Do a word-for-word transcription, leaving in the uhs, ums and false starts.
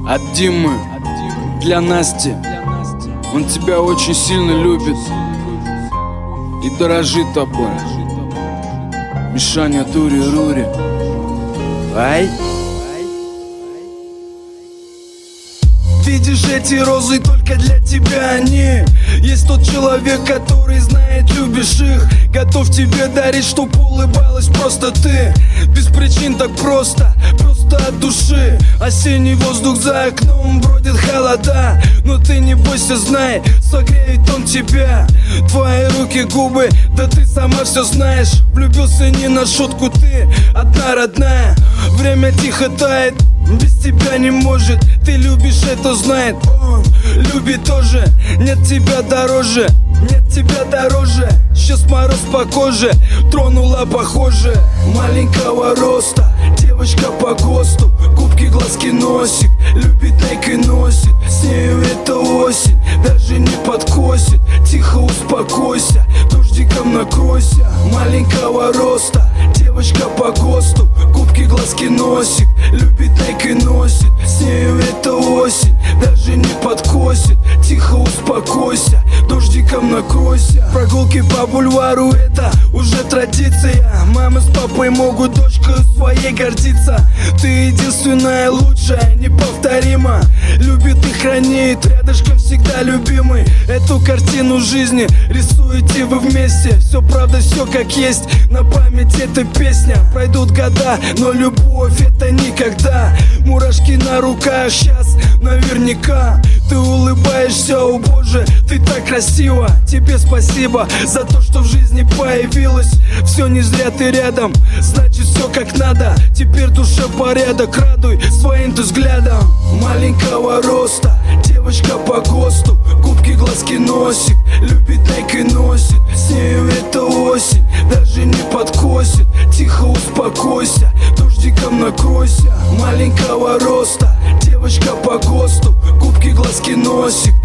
От Димы для Насти. Он тебя очень сильно любит и дорожит тобой. Мишаня Тури-Рури. Ай. Видишь эти розы, только для тебя они. Есть тот человек, который знает, любишь их, готов тебе дарить, чтоб улыбалась просто ты. Без причин, так просто, просто от души. Осенний воздух за окном, бродит холода, но ты не бойся, знай, согреет он тебя. Твои руки, губы, да ты сама все знаешь. Влюбился не на шутку, ты одна родная. Время тихо тает, без тебя не может. Ты любишь, это знает он, любит тоже. Нет тебя дороже, нет тебя дороже. Сейчас мороз по коже, тронула похоже. Маленького роста, девочка по ГОСТу, губки, глазки, носик, любит найк и носит. С нею это осень, даже не подкосит. Тихо успокойся, дождиком накройся. Маленького роста, девочка по ГОСТу, губки, глазки, носик, любит найк и носит. С нею это осень, даже не подкосит. Тихо успокойся, дождиком накройся. Прогулки по бульвару — это уже традиция. Мама с папой могут дочкой своей гордиться. Ты единственная, лучшая, неповторима. Любит и хранит, рядышком всегда любимый. Эту картину жизни рисуете вы вместе. Все правда, все как есть, на память эта песня. Пройдут года, но любовь это никогда. Мурашки на руках сейчас наверняка. Ты улыбаешься, о боже, ты так красива. Тебе спасибо за то, что в жизни появилась. Все не зря ты рядом, значит все как надо. Теперь душа порядок, радуй своим ты взглядом. Маленького роста, девочка по ГОСТу, губки, глазки, носик, любит найк и носит. С нею это осень, даже не подкосит. Тихо успокойся, дождиком накройся. Маленького роста, девочка по ГОСТу, губки, глазки, носик,